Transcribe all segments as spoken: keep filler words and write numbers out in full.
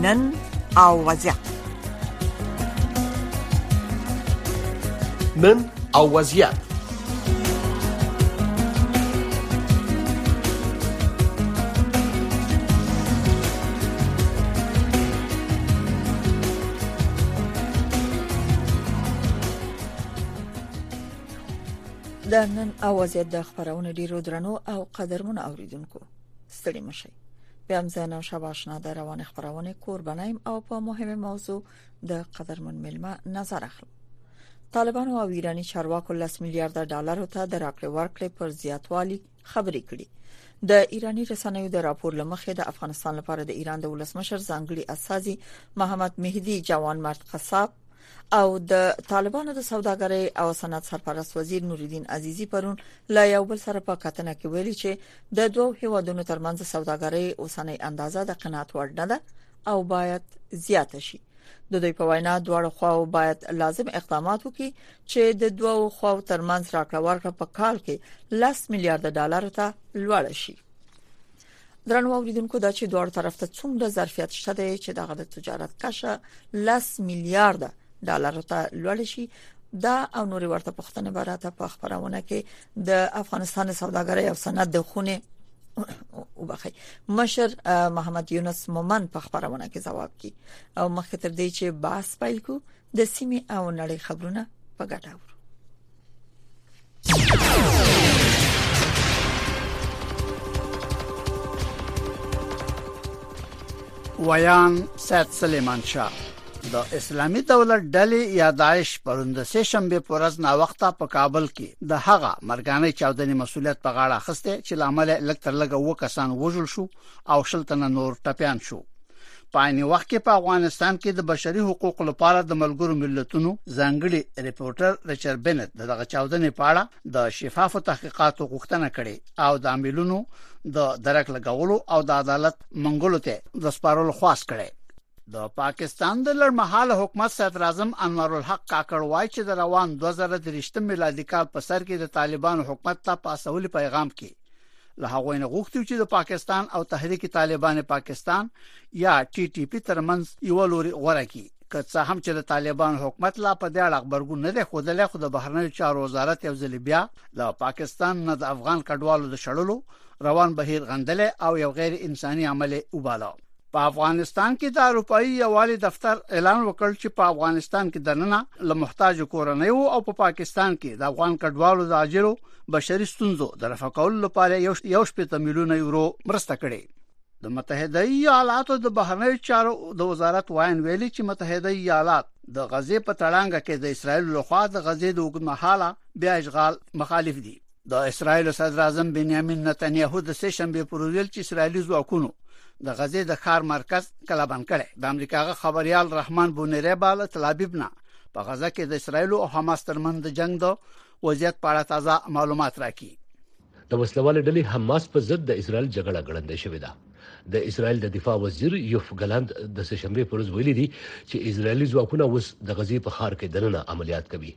نن او وضعیت. نن او وضعیت. د نن او وضعیت د خبرونه ډیرو درنو او قدرمن اوریدونکو ستړي مشي. بیا هم زه نو شباشنا د روان خبرونه قربانایم او په مهمه موضوع د قدرمن ملما نظر اخلم. طالبان او ایرانی چارواکو لس میلیارډ ډالر ته د راکړې ورکړې پر زیاتوالي خبرې کړې. د ایرانی رسنیو د راپور لمخې د افغانستان لپاره د ایران د ولسمشر ځانګړي اساسي محمد مهدي جوان مرد قصاب او د طالبانو د سوداګرۍ او صنعت سرپرست وزیر نوردین عزیزی پرون لا یو بل سره په کتنه کې ویلي چې د دوه هیوادونو ترمنځ سوداګرۍ اوسنۍ اندازه د قناعت وړ نه ده او باید زیاته شي. د دوی په وینا دواړه خواو باید لازم اقدامات وکړي چې د دوه خواو ترمنځ راکړه ورکړه په کال کې لس میلیارډ ډالر ته لوړ شي. درنو اوریدونکو دا چې دوه طرف ته څومره ظرفیت شته چې دغه د تجارت کشه لس میلیارډ ډالر ته لوړ شي. دا او نوري ورته پښتنه براته په خبرونه کې د افغانستان سوداګرۍ او صنعت د خونه او بخي مشر محمد یونس مومن په خبرونه کې ځواب کی او مخکې تر دې چې باس پیل کو د سیمه او نړۍ خبرونه په ګټه ورو. ویان سید سلیمان شاه د اسلامي دولت ډلې یا داعش پروند سه شنبه پورز نا وخته په کابل کې د هغه مرګانې چاودنې مسولیت په غاړه اخیسته چې لامل لک تر لګه و کسان وژل شو او شلتنه نور ټپيان شو. په عین وخت کې په افغانستان کې د بشري حقوقو لپاره د ملګرو ملتونو ځانګړي ریپورټر ریچارډ بنت دغه چاودنې په اړه د شفافو تحقیقاتو غوښتنه کړې او د عاملونو د درک لګولو او د عدالت منګولو ته د سپارلو خواست کړي. د پاکستان د لړمحاله حکومت صدر اعظم انور الحق کاکړ وایي چې د روان دوه زره درې میلادي کال په سر کې د طالبانو حکومت ته په اصولي پیغام کې له هغوی نه غوښتي چې د پاکستان او تحریک طالبان پاکستان یا ټي ټي پی ترمنځ یو لوري غوړه کی که څه هم چې د طالبان حکومت لا په دې اړه خبرګون نه دی خوده خو د بهرنیو چارو وزارت یو ځل بیا د پاکستان نه د افغان کډوالو د شړلو روان بهیر غندل او یو غیر انساني عمل وباله. په افغانستان کې د اروپאי یوالي دفتر اعلان وکړ چې په افغانستان کې دننه له محتاج کورنیو او په پا پاکستان کې د افغان کډوالو د اجرو بشري ستونزو د رفع کولو لپاره یو شپږ میلیونه یورو مرسته کړې. د متحده ایالاتو د بهرنیو چارو د وزارت واین ویلي چې متحده ایالات د غزې په تړانګه کې د اسرایل لخوا د غزې د وګړمحاله بیا اشغال مخالف دي. د اسرایل صدر اعظم بنیامین نتنیاهو د سه شنبه پر ورځ چې اسرایلی ځواکونو د غزې د ښار مرکز کلابند کړي. د امریکا خبريال رحمان بونریبال تل ابیب نه په غزه کې د اسرایل او حماس ترمنځ د جنگ د وضعیت په اړه تازه معلومات راکړي. د وسلوال ډلې حماس په ضد د اسرایل جګړه ګړندې شوې ده. د اسرایل د دفاع وزیر یوف ګلاند د سه شنبه پر ورځ ویلي دي چې اسرایلی ځواکونه اوس د غزې په ښار کې دننه عملیات کوي.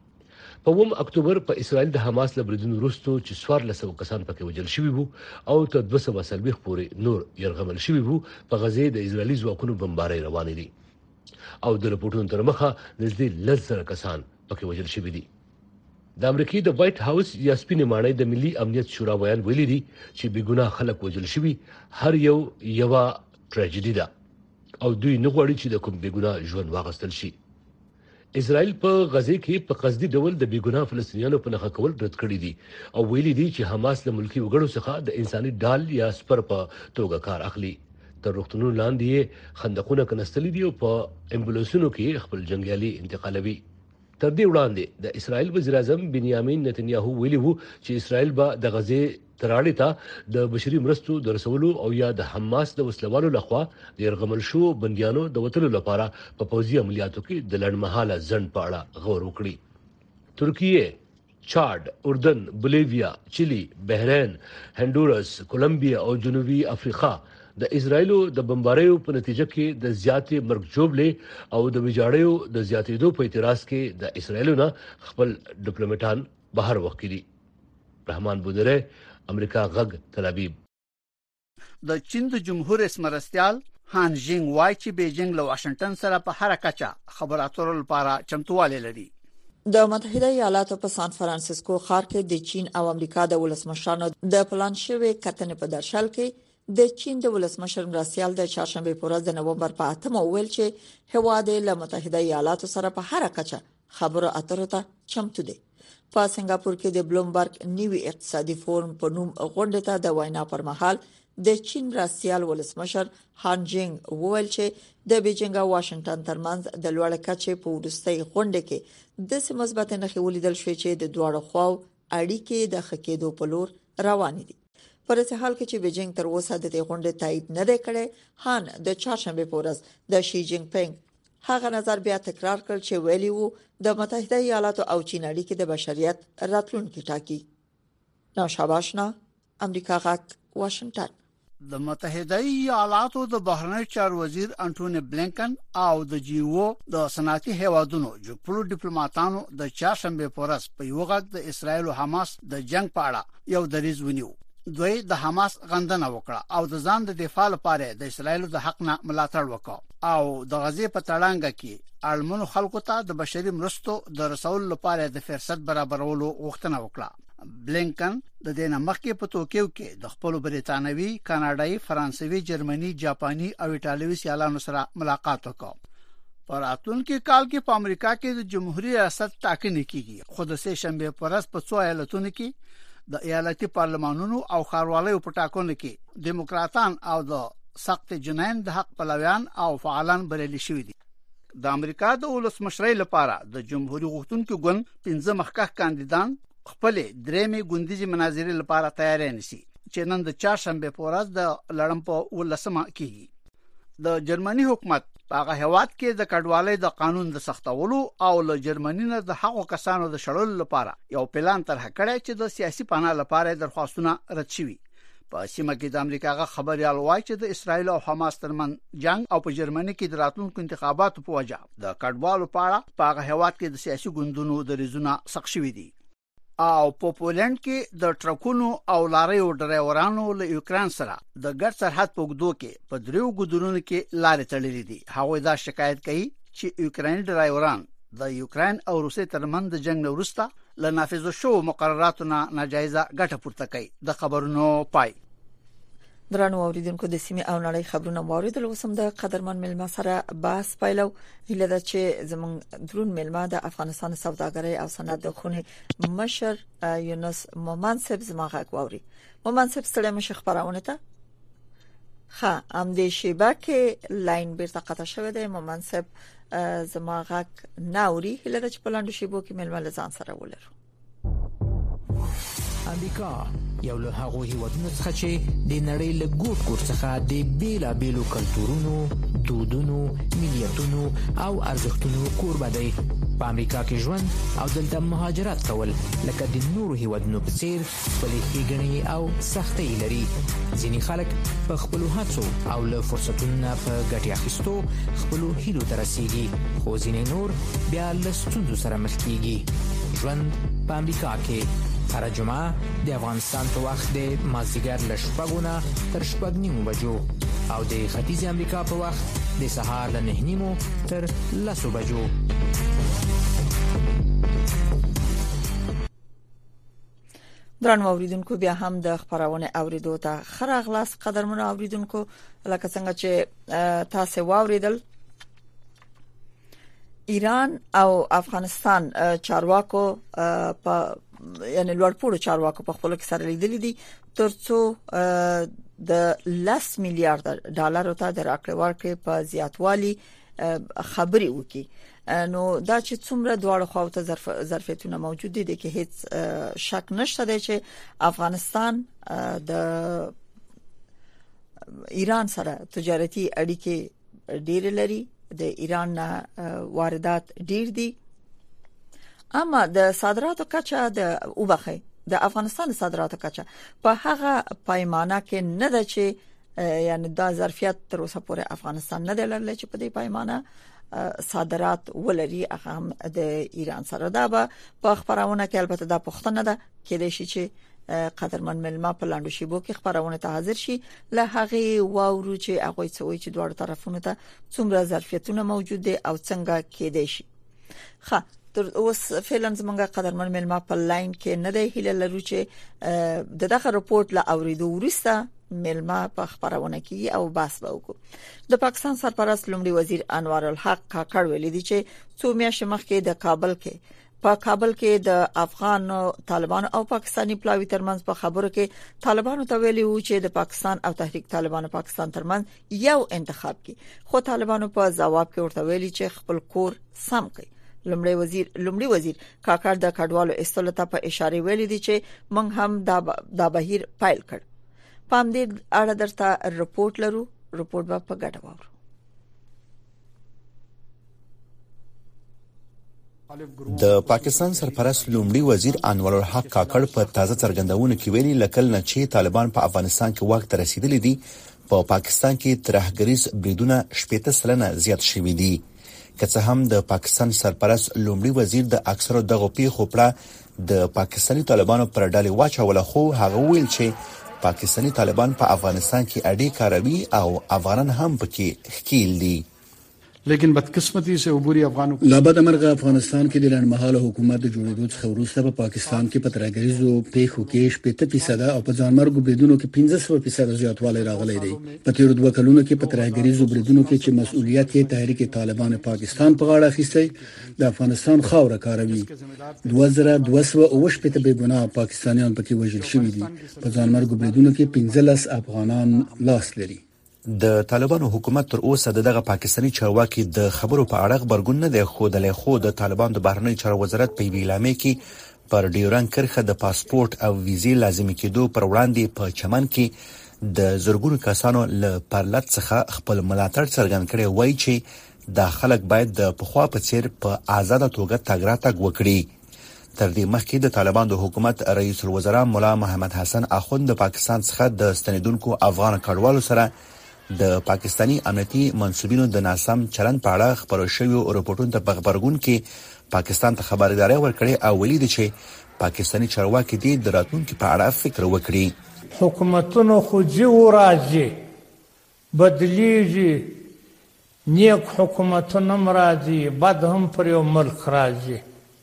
په اووم اکتوبر په اسرایل د حماس له بریدونو وروسته چې څوارلس سوه کسان پکې وژل شوي وو او تر دوه سوه څلوېښت پورې نور یرغمل شوي وو په غزې د اسرایلی ځواکونو بمبارۍ روانې دي او د رپورټونو تر مخه نږدې لس زره کسان پکې وژل شوي دي. د امریکای د وایټ هاوس یا سپینې ماڼۍ د ملي امنیت شورا ویان ویلي دي چې بېګناه خلک وژل شوي هر یو یوه ټراجډي ده او دوی نه غواړي چې د کوم بېګناه ژوند واخیستل شي. اسرائیل په غزه کې په قصدي ډول د بیګناه فلسطینیانو په نخښه کول رد کړی دي او ویلي دي چې حماس له ملکی وګړو څخه د انساني ډال یا سپر په توګه کار اخلي. تر روغتونونو لاندې خندقونه کنستلي دي او په امبولانسونو کې خپل جنگیالي انتقالوي. تر دې وړاندې د اسرائیل وزیر اعظم بنیامین نتنیاهو ویلي وو چې اسرائیل به د غزه تراړې ته د بشري مرستو د رسولو او یا د حماس د وسلوالو لخوا د يرغمل شو بنديانو د وټلو لپاره په پوځي عملیاتو کې د لړمحاله ځند په اړه غور وکړي. ترکیه، چاد، اردن، بولیویا، چلی، بحرین، هندوراس، کولمبیا او جنوبي افریقا د اسرایلو د بمباریو په نتیجه کې د زیاتې مرګ جوړلې او د ویجاړیو د زیاتېدو په اعتراض کې د اسرایلو نه خپل ډیپلوماټان بهر وکړي. رحمان بودره، امریکا غږ، تل ابیب. د چین د جمهور رئیس مرستيال هان جینګ وایي چې بیجینګ له واشنگټن سره په هر کچه خبرو اترو لپاره چمتووالی لري. د متحده ایالاتو په سان فرانسیسکو ښار کې د چین او امریکا د ولسمشرانو د پلان شوی کتنې په درشل کې د چین د ولسمشر مرسیال د چهارشنبه په ورځ د نومبر په اتمه ویل چې هواد له متحده ایالاتو سره په هر کچه خبرو اترو ته چمتو دي. په سنگاپور کې د بلومبرګ نیوی اقتصادي فورم په نوم غونډه ته د وینا پر مهال د چین مرسیال ولسمشر هان جینګ وویل چې د بیجینګ او واشنگټن ترمنځ د لوړ کچې په ورستۍ غونډه کې د سمثبت نخې ولیدل شوې چې د دوه خواو اړیکې د خکېدو په لور روان دي. پر څه حال کې چې بیجینګ تر اوسه د دې غونډې تایید نه دی کړی، هان د چهارشنبه په ورځ د شي جینګ پینګ هغه نظر بیا تکرار کړ چې ویلی وو د متحده ایالاتو او چین اړیکې د بشریت راتلونکي ټاکي. نو شاباشنا امریکا غاک واشنگټن. د متحده ایالاتو د بهرنی چارو وزیر انټونی بلینکن او د جیو د صنعتي هیوادونو جوړو ډیپلوماټانو د چهارشنبه په ورځ په یو غږ د اسرایل او حماس د جنگ په اړه یو دریځ ونیو. دوی د حماس غندنه وکړه او د ځان د دفاع لپاره د اسرایل د حق نه ملاتړ وکړ او د غزې په تړانګه کې اړمنو خلکو ته د بشري مرستو د رسول لپاره د فرصت برابرولو غوښتنه وکړه. بلینکن د دې مخکې په توکیو کې د خپل بریتانوي، کاناډایي، فرانسوي، جرمني، جاپاني او ایټالوي سیالانو سره ملاقات وکړ. پر راتلونکي کال کې په امریکا کې د جمهوریت ریاست ټاکنې کیږي، خو د سه شنبه پر ورځ په څو ایالتونو کې د ایالتي پارلمانونو او ښاروالۍ په ټاکنو کې دیموکراتان او د سخت جنین د حق پلویان او فعالان بریالي شوي دي. د امریکا د ولسمشرۍ لپاره د جمهوریت غوښتونکو ګوند پنځه مخکښ کاندیدان خپل درېمې ګوندیزي مناظرې لپاره تیاری نیسي چې نن د چهارشنبه په ورځ د لړم په ولسمه کېږي. د جرمني حکومت په هغه هیواد کې د کډوالۍ د قانون د سختولو او له جرمني نه د حقوقو کسانو د شړلو لپاره یو پلان طرح کړی چې د سیاسي پناه لپاره درخواستونه رد شوي. په سیمه کې د امریکا غا خبريال وایي چې د اسرایل او حماس ترمن جنگ او په جرمني کې د راتلونکو انتخاباتو په وجه د کډوالو په اړه په هغه هیواد کې د سیاسي ګوندونو د ریزونه سخت شوي دي. او په پولند کې د ټرکونو او لاریو ډرایورانو له یوکران سره د ګډ سرحد په وګړو کې په دریو ګډونو کې لارې تړلې دي. هغوی دا شکایت کوي چې یوکراني ډرایوران د یوکران او روسیې ترمنځ د جنگ وروسته له نافذ شو مقرراتو نه ناجایزه ګټه پورته کوي. د خبرونو پای. درنو اوریدونکو د سیمه او نړۍ خبرونه واوریدل. وسم د قدرمن ملما سره باس پایلو هله د چې زمون درون ملما د افغانستان سوداګرۍ او صنعت د خونې مشر یونس مومنصب زماغه کووري. مومنصب ستړي مشه خبرونه ته ها ام دې شیبه کې لاین بیرته قطع شوه د مومنصب زماغه ناوري هله د چپلاندو شیبو کې ملما لزان سره ولر. امریکا یو له هغه هیوادونو څخه چې د نړۍ له ګوټ ګوټ څخه د بیلا بیلو کلتورونو، دودونو، ملیتونو او ارزښتونو کوربه دی. په امریکا کې ژوند او دلته مهاجرت کول لکه د نورو هیوادونو په څیر خپلې ښېګڼې او سختۍ لري. ځینې خلک په خپلو هڅو او له فرصتونو په ګټې اخیستو خپلو هیلو ته رسیږي، خو ځینې نور بیا له ستونزو سره مخ کیږي. ژوند په امریکا کې هر جمعه د افغانستان په وخت د مازدیګر له شپږو نه تر شپږ نیمو بجو او د ختیځ امریکا په وخت د سهار له نه نیمو تر لسو بجو. درنو اوریدونکو بیا هم د خبرونه اوریدو ته خراغلاس قدرمن اوریدونکو لکه څنګه چې تاسو واوریدل ایران او افغانستان چارواکو په یعنی لوړپوړو چارواکو په خپل کې سره لیدلې دي ترڅو د لاس میلیارډ ډالر ته د راکړې ورکړې په زیاتوالي خبري وکي. نو دا چې څومره دواړو خواو ته ظرف ظرفیتونه موجود دي کې هیڅ شک نشته دی چې افغانستان د ایران سره تجارتي اړیکې ډېر لري، د ایران واردات ډېر دي، اما د صادراتو کچه د وبخي د افغانستان صادراتو کچه په هغه پیمانه کې نه ده چې یعنی دا ظرفیت تر اوسه پورې افغانستان نه لري چې په دې پیمانه صادرات ولري هغه د ایران سره. دا به په خبرونه کې البته دا پښتنه ده کې د شي چې قدرمن ملما په لاندو شیبو کې خبرونه ته حاضر شي له هغه واورو چې هغه څوی چې دوه طرفونو ته څومره ظرفیتونه موجود دي او څنګه کېدای شي. ښه تر اوس فعلا زمونږ قدرمن ملما په لاین کې نه دی، هیله لرو چې دغه رپورت لا اوریدو ورسته ملما په خبرونه کې او بحث وکړو. د پاکستان سرپرست لومړي وزیر انوار الحق کاکړ ویلي دی چې څو میاشتې مخکې د کابل کې په کابل کې د افغان طالبان او پاکستانی پلاوی ترمنځ په خبرو کې طالبانو ته ویلي وو چې د پاکستان او تحریک طالبان پاکستان ترمنځ یو انتخاب کې، خو طالبانو په جواب کې ورته ویلي چې خپل کور سم کړي. لومړی وزیر لومړی وزیر کاکړ د کډوالو استلو ته په اشاره ویلي دي چې موږ هم دا د بهیر فایل کړ. پام دې اړه درته رپورت لرو، رپورت به په ګډه وورو. د پاکستان سرپرست لومړي وزیر انور الحق کاکړ په تازه څرګندونه کې ویلي لکل نه چې طالبان په افغانستان کې واک ته رسیدلي دي، په پاکستان کې ترهګریز بریدونه شپږ سلنه زیات شوي دي. که څه هم د پاکستان سرپرست لومړي وزیر د اکثرو دغه پیښو په د پاکستاني طالبانو پر ډالې واچول، خو هغه ویل چې پاکستانی طالبان په افغانستان کې اړې کاروي او افغانان هم پکې ښکیل دي. لیکن بدقسمتی سے عبوری افغانو لابد امرغه افغانستان کې د لړمحاله حکومت د جوړېدو څخه وروسته په پاکستان کې په ترهګریزو پیښو کې شپږ فیصد او په ځانمرګو بریدونو کې پنځه فیصد زیاتوالی راغلی دی. په تیر دوه کلونو کې په ترهګریزو بریدونو کې چې مسؤلیت یې تحریک طالبان پاکستان په غاړه اخیستی، د افغانستان خاوره کاروي. دوه زره دوه سوه اوه شپږ بې ګناه پاکستانیان پکې وژل شوي دي. په ځانمرګو بریدونو کې پنځلس افغانان لاس لري. د طالبانو حکومت تر اوسه دغه پاکستانی چارواکي د خبرو په اړه خبرګون نه دی ښودلی، خو د طالبان د بهرنی چارو وزارت په اعلامیه کې پر ډیورن کرښه د پاسپورت او ویزې لازمي کېدو پر وړاندې په چمن کې د زرګونو کسانو له پرلط څخه خپل ملاتړ څرګند کړی، وایي چې دا خلک باید د پخوا په څیر په آزاده توګه تګ راتګ وکړي. تر دې مخکې د طالبان د حکومت رئیس الوزرا مولا محمد حسن اخوند د پاکستان څخه د ستنیدونکو افغان کډوالو سره د پاکستانی امنیتي منسوبینو د ناسم چلند په اړه خبرو شویو رپورټونو ته په خبرګون کې پاکستان ته خبرداري ورکړې او ویلي دي چې پاکستانی چارواکي دې د راتلونکي په اړه فکر وکړي. حکومتونو خو جو راځي بدلیږي، نیک حکومتونه مرادي بد هم پر یو ملک راځي،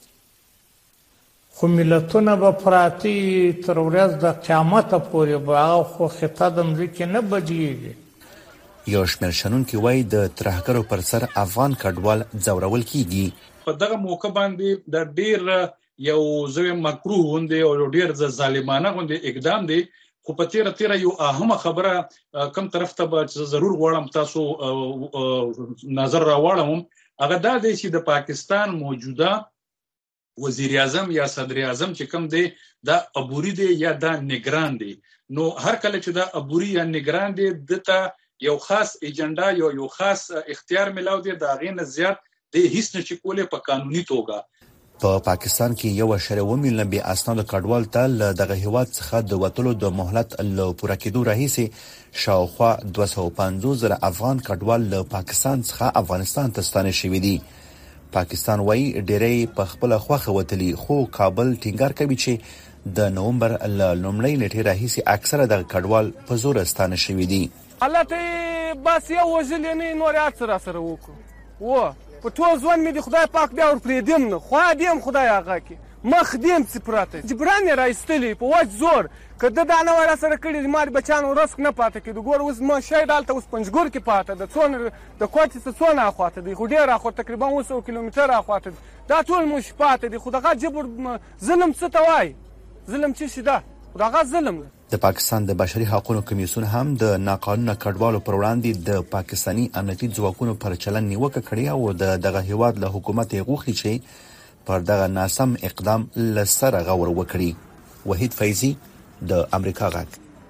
خو ملتونه به پراتی تر ورځ د قیامت پورې به خو خطه د ملک نه بدلیږي. یو شمېر شنونکي وایي د ترهګرو پر سر افغان کډوال ځورول کیږي. په دغه موقع باندې د ډیر یو ځوی مکروه غوندي او ډیر ظالمانه غوندي اقدام دی، خو په تیر تیر یو اهمه خبره کم طرف ته به ضرور غواړم تاسو نظر راوړم، هغه دا دی چې د پاکستان موجوده وزیر اعظم یا صدر اعظم چې کوم دی دا عبوري دی یا دا نگران دی، نو هر کله چې دا عبوري یا نگران دی دته یو خاص ایجنډا یو یو خاص اختیار ملاو دی، دا غینه زیات د هیڅ نشي کولای په قانوني توګه. په پاکستان کې یو اشاره و میلیون بي اسناد کډوال ته له دغه هیواد څخه د وټلو د مهلت له پوره کېدو راهیسې شاوخوا دوه سوه پنځوس زره افغان کډوال له پاکستان څخه افغانستان ته ستانه شوي دي. پاکستان وایي ډېری په خپله خوښه وتلي، خو کابل ټینګار کوي چې د نومبر له لومړۍ نیټې راهیسې اکثره دغه کډوال په زور ستانه شوي دي. حالته بس یو وژلې نه نور یاد سره سره وکړو و په ټول ځوان مې د خدای پاک بیا ور پرېږدم نه، خوا دې خدای هغه کې مخ دې څه پراته جبران یې راایستلي په وچ زور، که ده دا نه وای راسره کړي ما د بچیانو رزق نه پاته کېدو. ګوره اوس ما شاید هلته اوس پنجګور کې پاته ده، څونه د کوټې څه څونه اخواته دی، خو ډېر اخوا تقریبا اووه سوه کیلومتره اخواته دی، دا ټول موږ پاته دي. خو دغه جبر ظلم څه ته وایي؟ ظلم څه شي ده؟ خو دغه ظلم ده. د پاکستان د بشري حقوقو کمیسیون هم د ناقانونه کډوالو پر وړاندې د پاکستانی امنیتي ځواکونو پر چلند نیوکه کړې او د دغه هیواد له حکومت یې غوښتي چې پر دغه ناسم اقدام له سره غور وکړي. وحید فیضي د امریکا غږ.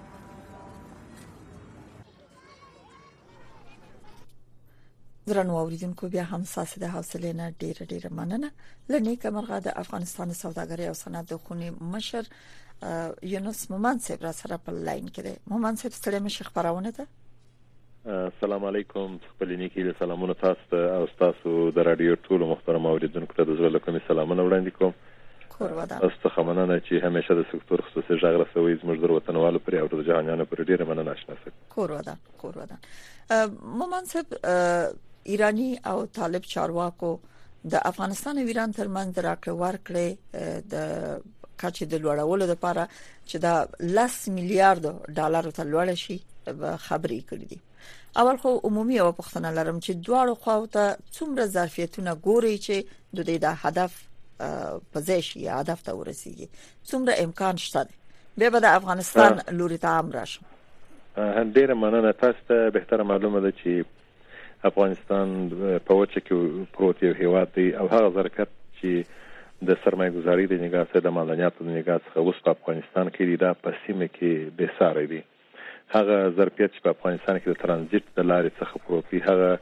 درنو اوریدونکو بیا هم ساسه د حوصله نه ډیره ډیره مننه. لنیکه مرغه د افغانستان سوداګرۍ او صنعت د خونې مشر یونس مومن صاحب را سره په لاین کې دی. مومن صاحب ستړي مشه خبرونه ده. السلام علیکم، خپل نیکی له سلامونه تاسو ته او تاسو د رادیو ټولو محترم اوریدونکو ته د زړه له کومې سلامونه وړاندې کوم. تاسو مننه چې همیشه د سکتور خصوصي ژغ رسوي زموږ د وطنوالو پر او د جهانیانو پر ډیره مننه آشنا سره کورودان کورودان مومن صاحب ایرانی او طالب چارواکو د افغانستان او ایران ترمنځ راکړه ورکړه د کچې د لوړولو لپاره چې دا لس میلیارډ ډالر ته لوړ شي خبرې کړې دي. اول خو عمومي او پښتنه لرم چې دواړو خواو ته څومره ظرفیتونه ګوري چې د دې د هدف په ځای شي هدف ته ورسیږي څومره امکان شته به به د افغانستان لوري ته هم راشي. ډیره مننه تاسو ته به تر معلومه ده چې افغانستان په وچه کې پروت یو هیواد دی او هغه ظرفیت چې د سرمایه‌ګذاري د نگاه څخه د مالانیاتو د نگاه څخه اوس په افغانستان کې دا په سیمه کې به ساره دی. هغه ظرفیت چې په افغانستان کې د ترانزیت د لارې څخه پروت دی هغه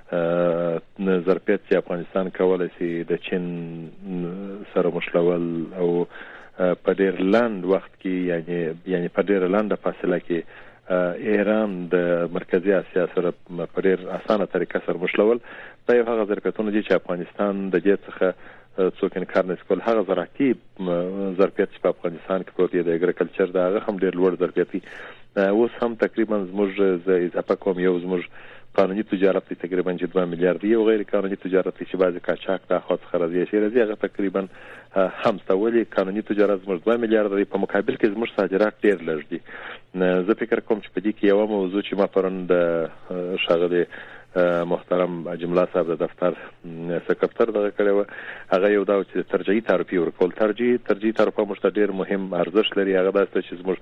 ظرفیت چې افغانستان کولای شي د چین سره مشلول او په ډیر لاند وخت کې یعنی یعنی په ډیر لاند فاصله کې ایران د مرکزی اسیا سره په ډیر اسانه طریقه سره مشلول دا یو هغه ظرفیتونه دي چې افغانستان د دې څخه څوک انکار نه کوي. هغه زراعتي ظرفیت چې په افغانستان کې پروت دی د اګریکلچر دا هغه هم ډیر لوړ ظرفیت دی. اوس هم تقریبا زموږ ز اضافه کوم یو زموږ قانوني تجارت تقریبا چې دوه میلیارډ دی او غیر قانوني تجارت چې بعضی کاچاک د خاص خرابې شي راځي هغه تقریبا هم ستولي قانوني تجارت زموږ دوه میلیارډ دی په مقابل کې زموږ صادرات ډیر لږ دي. زه فکر کوم چې په دې کې یو موضوع چې ما پرون د شاغلي محترم جمله صاحب د دفتر سکرټر دغه کړو هغه یو دا چې ترجیحي تعرفي ورکول ترجیح ترجیحي تعرفه مشته ډیر مهم ارزښت لري. هغه د چې زموږ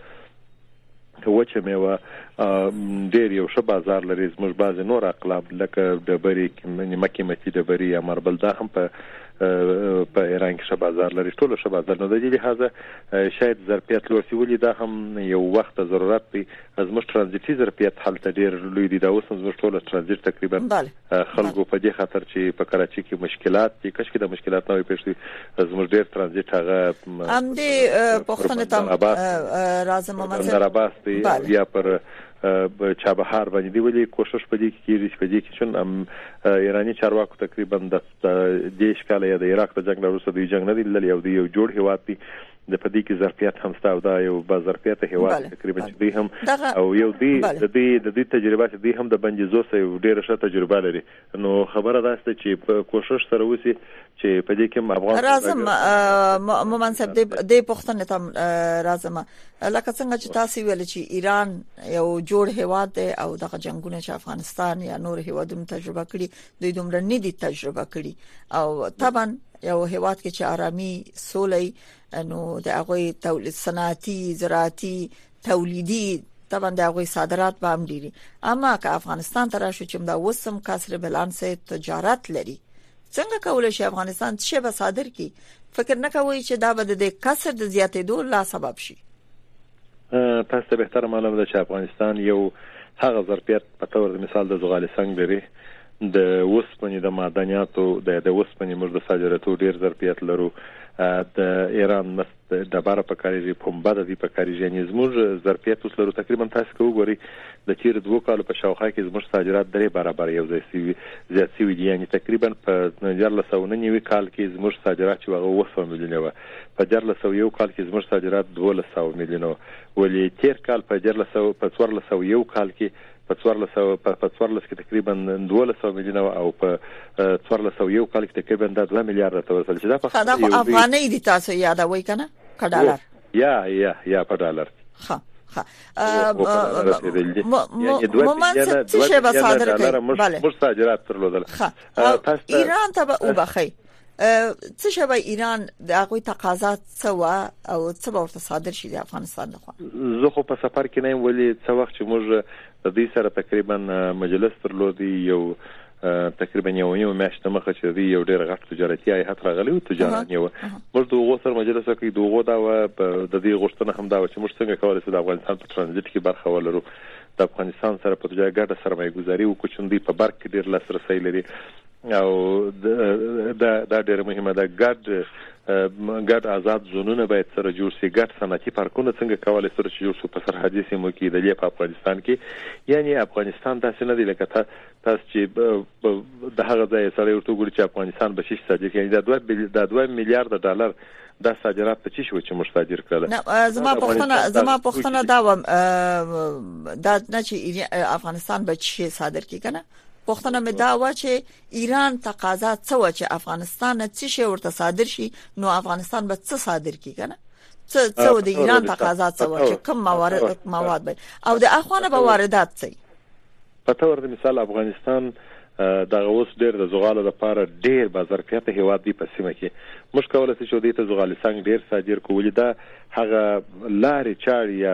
وچه میوه ډیر یو ښه بازار لري. زموږ بعض نور اقلام لکه ډبرې مکه متي ډبرې یا مربل دا هم په په ایران کې ښه بازار لري ټول ښه بازار نه دی لهدا شاید ظرفیت لوسی ولې دا هم یو وخت ضرورت دی. زموږ ترانزیتي ظرفیت حالت ډیر لوی دی دا اوس زموږ ټول ترانزیت تقریبا خلکو په دې خاطر چې په کراچي کې مشکلات دي کښ کې د مشکلات نه وي پېښې زموږ ډیر ترانزیت هغه هم دې پښتنه تم راځم ممنه یا پر چابهار باندې دی ولې کوشش پدې کې کیږي چې پدې کې چون ایرانی چارواکو تقریبا د دیش کاله یا د عراق د جنگ وروسته د جنگ نه دی للی او دی یو جوړ هیواد دی د پدې کې ظرفیت هم ستاو دا یو با ظرفیت هیواد تقریبا چې دی هم او یو دی د دې د دې تجربه چې دی هم د بنجزو سره ډیره ښه تجربه لري. نو خبره ده چې په کوشش سره وسی چې پدې کې افغان راځم مومن صاحب د پښتنه تم راځم لکه څنګه چې تاسو ویل چې ایران یو جوړ هیواد دی او دغه جنگونه چې افغانستان یا نور هیوادونو تجربه کړي دوی دومره نه دي تجربه کړي او طبعا یو هیواد کې چې آرامي سولې نو د هغه تولید صنعتي زراعتي تولیدي طبعا د هغه صادرات به هم ډیری اما که افغانستان تر شو چې دا وسم کسر بلانس تجارت لري څنګه کولای شي افغانستان څه به صادر کی فکر نه کوي چې دا به د کسر د زیاتېدو لا سبب شي. تاسو به تر معلومه ده چې افغانستان یو هغه ظرفیت په تور مثال د زغال سنگ لري د وسپنې د معدنیاتو د وسپنې موږ د صادراتو ډیر ظرفیت لرو. د ایران مست د بار په کاریږي پمبه د دې په کاریږي یعنی زموږ ظرفیت اوس لرو تقریبا تاسو کو غوري د تیر دوه کال په شاوخه کې زموږ صادرات درې برابر یو ځای سي زیات سي دي یعنی تقریبا په جرلسو ننوي کال کې زموږ صادرات چې هغه وسو میلیونه و په جرلسو یو کال کې زموږ صادرات دولسو میلیونه ولې تیر کال په جرلسو په څوارلسو یو کال کې په څوارلسو په څوارلس کې تقریبا دولسو میلیونه او په څوارلسو یو کال کې تقریبا دوه میلیارډ ته ورسېدل چې دا په خدای افغاني دي تاسو یادوي کنه کا ډالر یا یا یا په ډالر ها ها مومن څه شی به صادر کړي bale موږ صادرات ترلودل ایران ته او بخي څه شی به ایران د هغه تقاضا څه او څه ورته صادر شي د افغانستان لخوا. زه خو په سفر کې نه ولې څه وخت چې موږ د دې سره تقریبا مجلس ترلودي یو تقریبا یو یو میاشت مخه چې دی یو ډېر غټ تجارتي هیئت راغلی او تجارت یو موږ د غوسر مجلس کې دوغه دا د دې غوښتنه هم دا چې موږ څنګه کولای شو د افغانستان په ترانزیت کې برخه ولرو د افغانستان سره په تجارت ګډه سرمایه‌ګذاري وکړو چې دوی په برق کې ډېر لاسرسي لري او دا دا ډېر مهمه ده ګډ ګډ آزاد زونونه باید سره جوړ شي، ګډ صنعتي پارکونه څنګه کولای سره چې جوړ شي په سرحدي سیمو کې د لیپ افغانستان کې. یعنی افغانستان داسې نه دی لکه تاسو چې د هغه ځای سره ورته ګوري چې افغانستان به شي صادر کړي. دا دوه د دوه میلیارډ ډالر د صادرات په چی شو چې موږ صادر کړل. نه زما پښتنه زما پښتنه دا و دا نه چې افغانستان به چی صادر کړي کنه. پښتنه مې دا و چې ایران تقاضا څه و چې افغانستان څه شی ورته صادر شي، نو افغانستان به څه صادر کړي کنه. څه څه د ایران تقاضا څه و چې کوم موارد مواد به او د اخوانه به واردات څه. په تور د مثال افغانستان دغه اوس ډېر د زغالو لپاره ډېر بازارکیت هیواد دی په سیمه کې. موږ کولای شو چې د زغال څنګه ډېر صادر کوو. دا هغه لارې چارې یا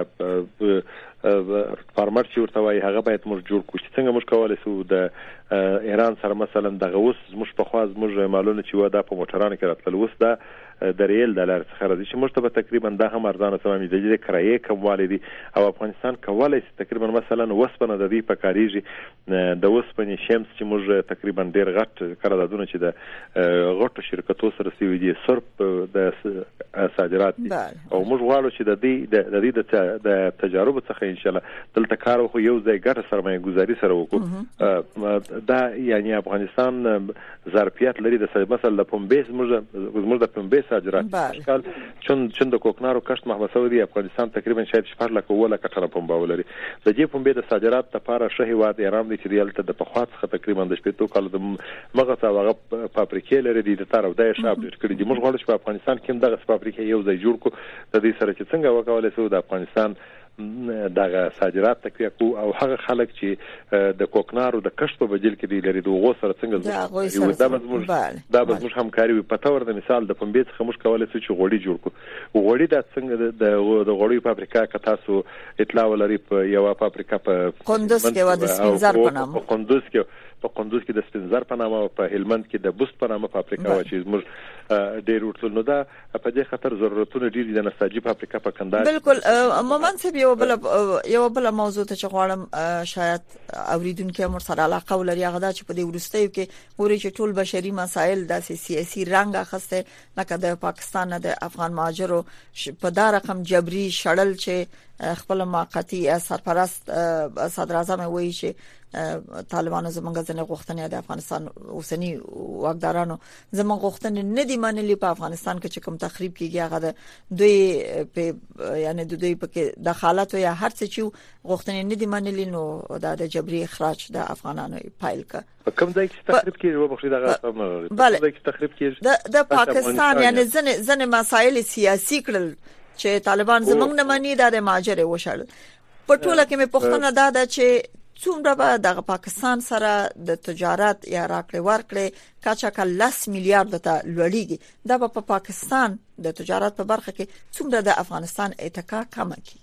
فارمر چې ورته وایي هغه باید موږ جوړ کړو چې څنګه موږ کولای شو د ایران سره مثلا دغه اوس موږ په خواز موږ مالونه چې و دا په موټرانو کې راتلل، اوس دا د ریل ډالر څخه راځي چې موږ ته به تقریبا دا هم ارزانه سمې د کرایې کموالی دي. او افغانستان کولای شي تقریبا مثلا وسپنه د دې په کاریږي د وسپنې شمس چې موږ تقریبا ډېر غټ قراردادونه چې د غټو شرکتو سره سوي دي صرف د صادرات دي. او موږ غواړو چې د دې د دې د تجارب څخه ان شاء الله دلته کار وکړو، یو ځای ګټه سرمایه گذاري سره وکړو. دا یعنی افغانستان ظرفیت لري د مثلا د پنبه موږ موږ د پنبه صادرات اشکال چون چون د کوکنارو کشت محمد سعودي افغانستان تقریبا شاید شپږ لک ولا کټره پنبه ولري. د دې پنبه د صادرات لپاره شه هیواد ایران د چریالته د پخوات څخه تقریبا د شپږ کال د مغه هغه فابریکې لري د تر او د شاب ډیر کړي دي. موږ غواړو چې په افغانستان کې دغه فابریکې یو ځای جوړ کړو د دې سره چې څنګه وکولای شو د افغانستان دغه صادرات تقویه کو او هغه خلک چې د کوکنارو د کشت په بدیل کې دی لري دغه سره څنګه دا به موږ دا به موږ همکاري وي. په تور د مثال د پنبه څخه موږ کولای شو چې غوړي جوړ کړو. غوړي د څنګه د غوړي فابریکا که تاسو اطلاع ولري په یو فابریکا په قندوز کې و د سپینزر په نامه په قندوز کې په قندوز کې د سپینزر په نامه او په هلمند کې د بوست په نامه فابریکا و چې موږ ډېر ورته نو دا په دې خاطر ضرورتونه ډېر دي د نساجي فابریکا په کندهار. بالکل مومن صاحب یو بل یو بل موضوع ته چې غواړم شاید اوریدونکو مر سره علاقه ولري هغه دا چې په دې ورستیو کې ګوري چې ټول بشري مسایل د سیاسي رنګ اخسته لکه د پاکستان نه د افغان مهاجرو په دا رقم جبري شړل چې خپل موقتی سرپرست صدر اعظم وایي چې طالبانو زمونږ ځنه غوښتنې د افغانستان اوسنی واکدارانو زمونږ غوښتنې نه دي منلي. په افغانستان کې چې کوم تخریب کیږي هغه د دوی په یعنی د دوی په دخالت یا هر څه چې غوښتنې نه دي منلي، نو دا د جبري اخراج د افغانانو پایل کا کوم ځای کې تخریب کیږي وبخښي دغه کوم ځای کې تخریب کیږي د پاکستان یعنی ځنه ځنه مسایل سیاسي کړل چې طالبان زمونږ نه مني د مهاجر وشل. په ټوله کې مې پوښتنه دا ده چې څومره به د پاکستان سره د تجارت یا راکړې ورکړې کاچا کال لس میلیارډ ته لوړیږي. دا په پا پاکستان د تجارت په برخه کې څومره د افغانستان اتکا کم کی؟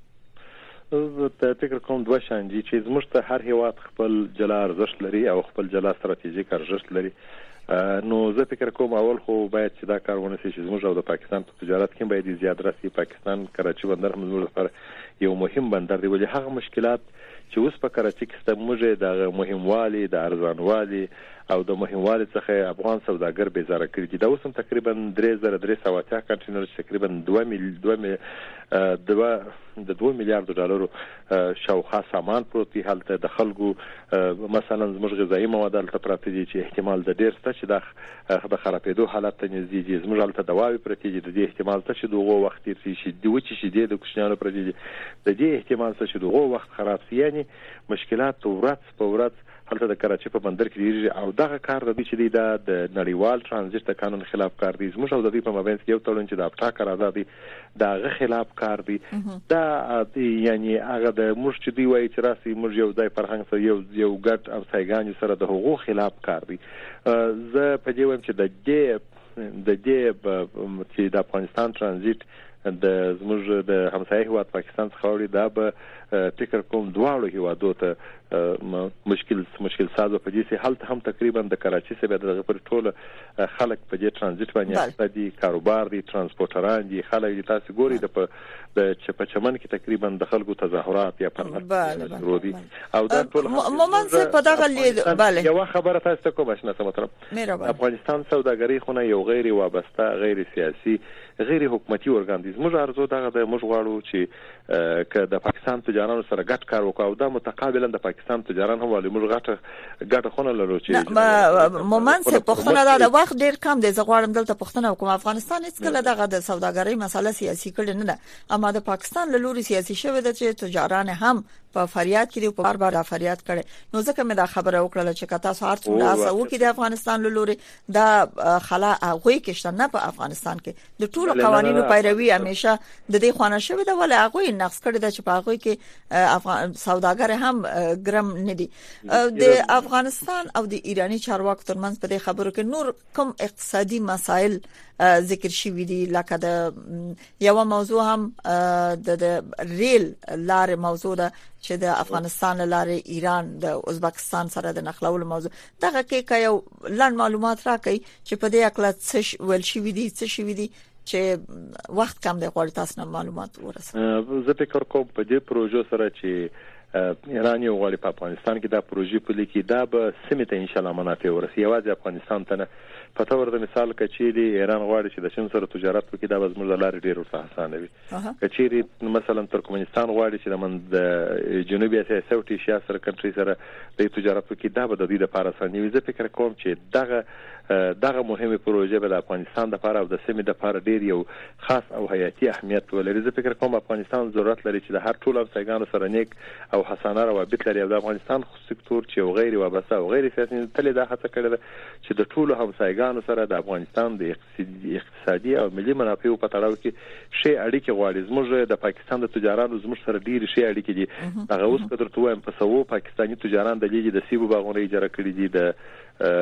زه فکر کوم دوه شان دي چې زموږ ته هر هیواد خپل جلا ارزښت لري او خپل جلا ستراتیژیک ارزښت لري. نو زه فکر کوم اول خو باید چې دا کار ونه شي چې زموږ او د پاکستان په تجارت کې باید زیات راسي. پاکستان کراچي بندر هم زموږ لپاره یو مهم بندر دی، ولې هغه مشکلات چې اوس په کراچي کې ستموږه د مهموالي د ارزانوالي او د مهموالي څخه افغان سوداګر بیزاره کړی دي. دا اوس هم تقریبا درې زره درې سوه اتیا کنټینر تقریبا دوه میل دوه دوه د دوه میلیارډ ډالرو شاوخوا سامان پروت دی. هلته د خلکو مثلا زموږ غذایی مواد هلته پراته دي چې احتمال د ډېر څه چې د خرابېدو حالت ته نږدې دي. زموږ هلته دواوې پرتې دي، د دې احتمال څه چې دغه وخت تیر شي د وچې شیدې د کوچنیانو پرتې دي، د دې احتمال څه چې دغه وخت خراب شي. یعنی مشکلات ورځ په ورځ هلته د کراچي په بندر کې دی او دغه کار د دې چې دی د نړیوال ترانزیت د قانون خلاف کار دی. زموږ او د دې په مابین کې یو تړون چې د افتا قرارداد دی دغه خلاف کار دی. دا یعنی هغه د موږ چې دی وایي چې راسي موږ یو ځای فرهنګ سره یو یو ګډ او سایګان سره د حقوق خلاف کار دی. زه په دې وایم چې د دې د دې چې د افغانستان ترانزیت د زموږ د همسایه هیواد پاکستان څخه وړي دا به فکر کوم دواړو هیوادو ته مشکل مشکل ساز په دې سي حالت هم تقریبا د کراچي څخه د پر ټوله خلک په دې ترانزیت باندې اقتصادي کاروبار دي ترانسپورټران دي خلک دي تاسو ګوري د د چپچمن کې تقریبا د خلکو تظاهرات یا پرمختګ شروع دي او دا ټول مومن څه په دغه لید bale یو خبره تاسو ته کوم آشنا مطلب افغانستان سوداګري خونه یو غیر وابسته غیر سیاسي غیر حکومتي ارګان دي موږ ارزو دغه د موږ غواړو چې ک د پاکستان تجارانو سره ګډ کار وکړو او دا متقابلا د پاکستان تجاران هم ولې موږ غټه ګډه خونه لرو چې مومن څه پښتنه دا وخت ډیر کم دی زه غواړم دلته پښتنه کوم افغانستان هیڅ کله دغه د سوداګرۍ مسله سیاسي کړي نه ده اما د پاکستان له لوري سیاسي شوه د چې تجاران هم په فریاد کې په بار بار فریاد کړي نو ځکه مې دا خبره وکړه چې کتا سو هر څومره اسو کې د افغانستان له لوري دا خلا هغه کې شته نه په افغانستان کې د ټولو قوانینو پیروي همیشه د دې خوانه شوه د ول هغه نقص کړي د چې په هغه کې افغان سوداګر هم ګرم نه دي د افغانستان او د ایرانی چارواکو ترمنځ په دې خبرو کې نور کوم اقتصادي مسائل ذکر شوی دي لکه د یو موضوع هم د ریل لار موضوع ده چې د افغانستان لارې ایران د ازبکستان سره د نښلولو موضوع دغه کې یو لاندې معلومات راکړي چې په دې اکلا څه ول شوی دي څه شوی دي چې وخت کم دی غواړي تاسو نه معلومات ورسوي زه فکر کوم په دې پروژه سره چې ایران یو غواړي په افغانستان کې دا پروژه په لیکي دا به سیمه ته ان شاء الله منافع ورسي یوازې افغانستان ته نه پته ورته مثال کچېری ایران غواړي چې د چین سره تجارت وکړي دا به زموږ لارې ډېر ورته اسانه وي کچېری مثلا ترکمنستان غواړي چې د من د جنوبي اسیا ساوث ایشیا سره کنټری سره د تجارت وکړي دا به د دې لپاره اسانه وي زه فکر کوم چې دغه دغه مهمه پروژه به د افغانستان لپاره او د سیمې لپاره ډېر یو خاص او حیاتي اهمیت ولري زه فکر کوم افغانستان ضرورت لري چې د هر ټول افغانانو سره نیک او حسانه روابط لري او د افغانستان سکتور چې غیر وابسته او غیر سیاسي تل دا هڅه کړې ده چې د ټولو همسایګانو سره د افغانستان د اقتصادي او ملي منافعو په تړاو کې شی اړیکې غواړي زموږ د پاکستان د تجارانو زموږ سره ډېر شی اړیکې دي هغه اوس قدر ته وایم په سوو پاکستاني تجاران د لیږي د سیبو باغونه اجاره کړي دي د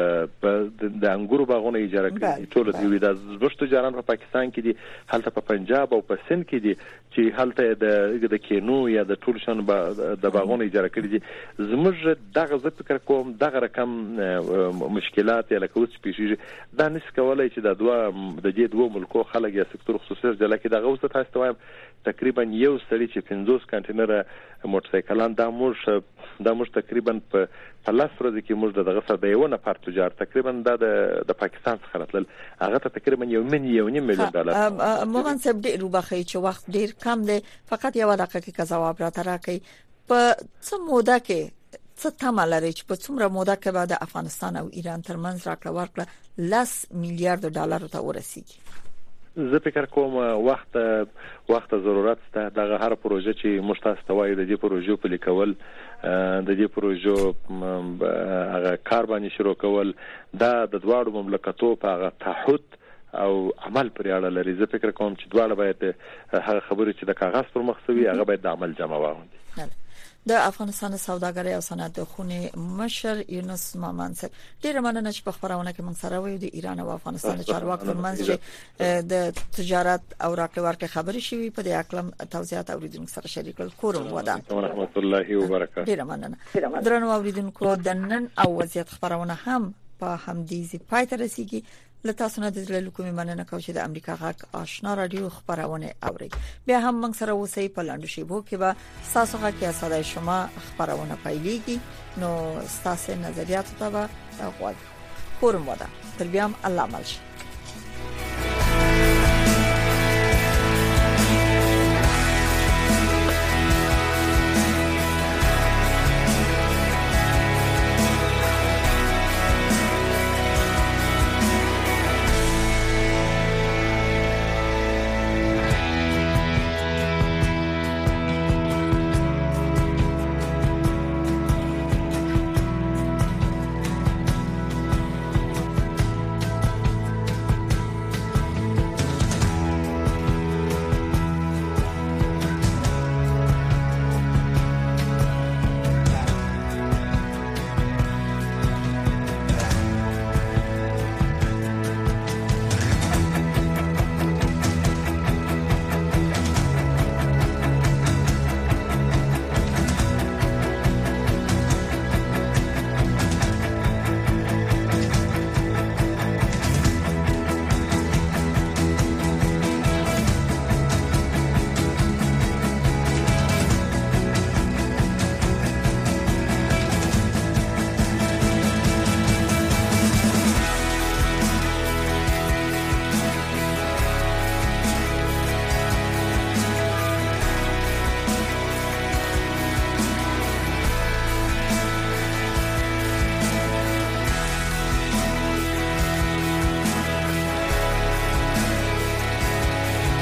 د انګورو باغونه اجاره کړي ټول دی د زبرشت تجاران په پاکستان کې دي هلته په پنجاب او په سند کې دي چې هلته د د کینو یا د ټول شان د باغونه اجاره کړي دي زموږ دغه ز فکر کوم دغه رقم مشکلات یا لکه اوس پیښیږي دا نس کولای چې د دوه د دې دوه ملکو خلک یا سکتور خصوصي د لکه دغه اوس تاسو وایم تقریبا یو سړی چې پنځوس کنټینر موټرسایکلان دا موږ دا موږ تقریبا په لاس ورځ کې موږ دغه سره د یو نفر تجار تقریبا د د پاکستان څخه راتلل هغه ته تقریبا یو مليون میلیون ډالر موږ سب ډیر وبخښي چې وخت ډیر کم دی فقط یو دقیقه کې جواب راته راکړئ په څه موده کې څه تمه لري چې په څومره موده کې بعد افغانستان او ایران ترمنځ راکړه ورکړه لاس میلیارډ ډالر ته ورسیږي زه فکر کوم وخت وخت ضرورت ته دغه هر پروژه چې مشتاق توای د دې پروژو په لیکول د دې پروژو هغه کار باندې شروع کول دا د دواړو مملکتو په هغه تعهد او عمل پر اړه لري زه فکر کوم چې دواړه باید هغه خبرې چې د کاغذ پر مخ سوي هغه باید د عمل جمع واغوندي د افغانستان سوداګرۍ او صنعت خونې مشر یونس مامان صاحب ډیر مننه چې په خبرونه کې موږ سره وایو د ایران او افغانستان د چارواکو ترمنځ چې د تجارت او راکړه ورکړه خبرې شوي په دې اقلم توضیحات اوریدونکو سره شریک کړل کوم ودا رحمت الله وبرکاته ډیر مننه درنو اوریدونکو د نن او وضعیت خبرونه هم په همدې پای ته رسیدي لته سونه د دلایل کومې مننه کوم چې د امریکا غاک آشنا رادیو خبرونه اوري بیا هم موږ سره اوسئ په لاندو شیبو کې به تاسو غاکي صداي شما خبرونه پایلېږي نو تاسو نظریات ته به غوږ کورم ودا تر بیا هم الله ملش